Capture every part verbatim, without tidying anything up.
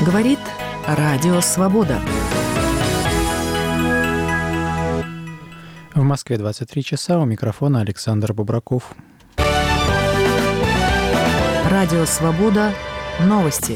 Говорит Радио Свобода. В Москве двадцать три часа, у микрофона Александр Бубраков. Радио Свобода. Новости.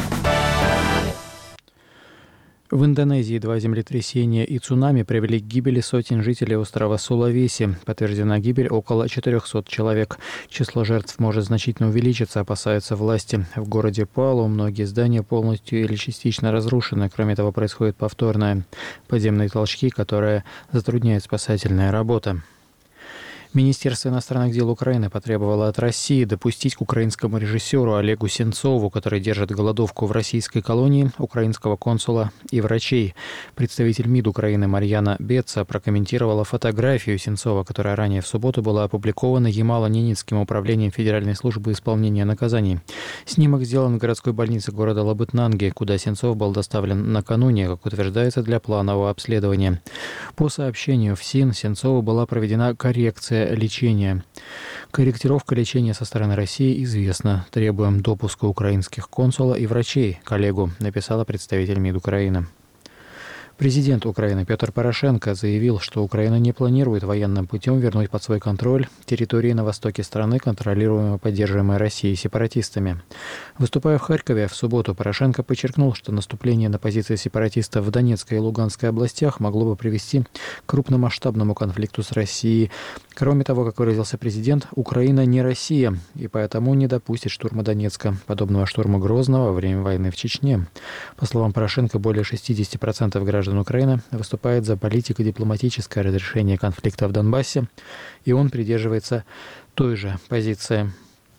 В Индонезии два землетрясения и цунами привели к гибели сотен жителей острова Сулавеси. Подтверждена гибель около четырехсот человек. Число жертв может значительно увеличиться, опасаются власти. В городе Палу многие здания полностью или частично разрушены. Кроме того, происходит повторное подземные толчки, которые затрудняют спасательная работа. Министерство иностранных дел Украины потребовало от России допустить к украинскому режиссеру Олегу Сенцову, который держит голодовку в российской колонии, украинского консула и врачей. Представитель МИД Украины Марьяна Беца прокомментировала фотографию Сенцова, которая ранее в субботу была опубликована Ямало-Ненецким управлением Федеральной службы исполнения наказаний. Снимок сделан в городской больнице города Лабытнанги, куда Сенцов был доставлен накануне, как утверждается, для планового обследования. По сообщению ФСИН, Сенцову была проведена коррекция лечения. Корректировка лечения со стороны России известна. Требуем допуска украинских консула и врачей, коллегу, написала представитель МИД Украины. Президент Украины Петр Порошенко заявил, что Украина не планирует военным путем вернуть под свой контроль территории на востоке страны, контролируемые и поддерживаемые Россией сепаратистами. Выступая в Харькове в субботу, Порошенко подчеркнул, что наступление на позиции сепаратистов в Донецкой и Луганской областях могло бы привести к крупномасштабному конфликту с Россией. Кроме того, как выразился президент, Украина не Россия, и поэтому не допустит штурма Донецка, подобного штурму Грозного во время войны в Чечне. По словам Порошенко, более шестьдесят процентов граждан Украины выступает за политико-дипломатическое разрешение конфликта в Донбассе, и он придерживается той же позиции.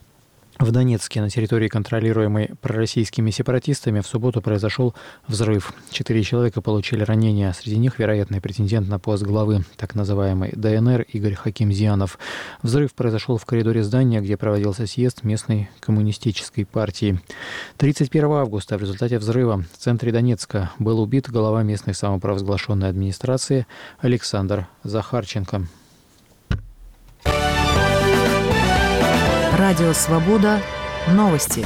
В Донецке, на территории, контролируемой пророссийскими сепаратистами, в субботу произошел взрыв. Четыре человека получили ранения. Среди них вероятный претендент на пост главы так называемой ДНР Игорь Хакимзянов. Взрыв произошел в коридоре здания, где проводился съезд местной коммунистической партии. тридцать первого августа в результате взрыва в центре Донецка был убит глава местной самопровозглашенной администрации Александр Захарченко. Радио Свобода. Новости.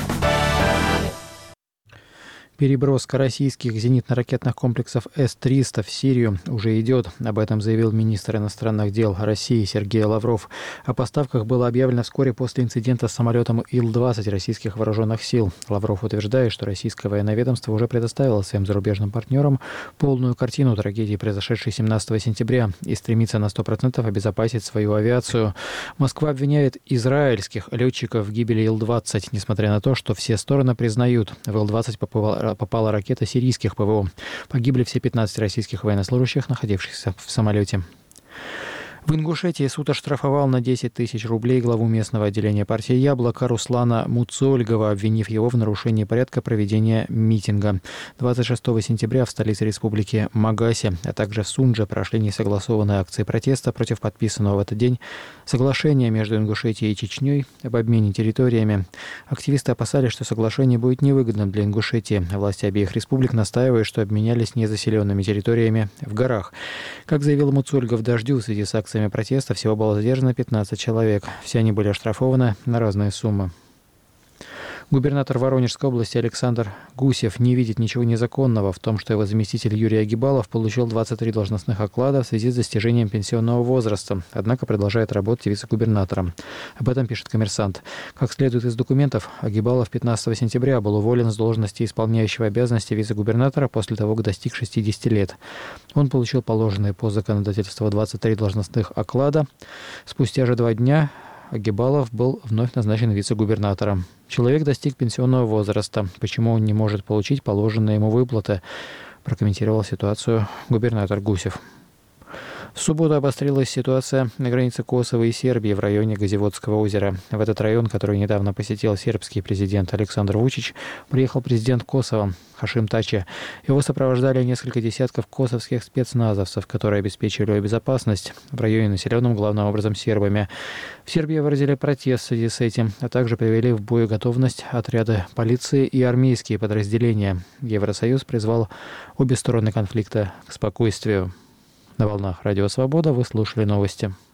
Переброска российских зенитно-ракетных комплексов С триста в Сирию уже идет. Об этом заявил министр иностранных дел России Сергей Лавров. О поставках было объявлено вскоре после инцидента с самолетом Ил двадцать российских вооруженных сил. Лавров утверждает, что российское военное ведомство уже предоставило своим зарубежным партнерам полную картину трагедии, произошедшей семнадцатого сентября, и стремится на сто процентов обезопасить свою авиацию. Москва обвиняет израильских летчиков в гибели Ил двадцать, несмотря на то, что все стороны признают, в Ил двадцать попала попала ракета сирийских ПВО. Погибли все пятнадцать российских военнослужащих, находившихся в самолете. В Ингушетии суд оштрафовал на десять тысяч рублей главу местного отделения партии «Яблоко» Руслана Муцольгова, обвинив его в нарушении порядка проведения митинга. двадцать шестого сентября в столице республики Магасе, а также в Сундже прошли несогласованные акции протеста против подписанного в этот день соглашения между Ингушетией и Чечней об обмене территориями. Активисты опасались, что соглашение будет невыгодным для Ингушетии. Власти обеих республик настаивают, что обменялись незаселенными территориями в горах. Как заявил Муцольгов «Дождю», в связи с акцией протеста всего было задержано пятнадцать человек. Все они были оштрафованы на разные суммы. Губернатор Воронежской области Александр Гусев не видит ничего незаконного в том, что его заместитель Юрий Агибалов получил двадцать три должностных оклада в связи с достижением пенсионного возраста, однако продолжает работать вице-губернатором. Об этом пишет «Коммерсант». Как следует из документов, Агибалов пятнадцатого сентября был уволен с должности исполняющего обязанности вице-губернатора после того, как достиг шестидесяти лет. Он получил положенные по законодательству двадцать три должностных оклада. Спустя же два дня Агибалов был вновь назначен вице-губернатором. Человек достиг пенсионного возраста. Почему он не может получить положенные ему выплаты? Прокомментировал ситуацию губернатор Гусев. В субботу обострилась ситуация на границе Косово и Сербии в районе Газиводского озера. В этот район, который недавно посетил сербский президент Александр Вучич, приехал президент Косово Хашим Тачи. Его сопровождали несколько десятков косовских спецназовцев, которые обеспечивали безопасность в районе, населенном главным образом сербами. В Сербии выразили протест в связи с этим, а также привели в боеготовность отряды полиции и армейские подразделения. Евросоюз призвал обе стороны конфликта к спокойствию. На волнах Радио Свобода вы слушали новости.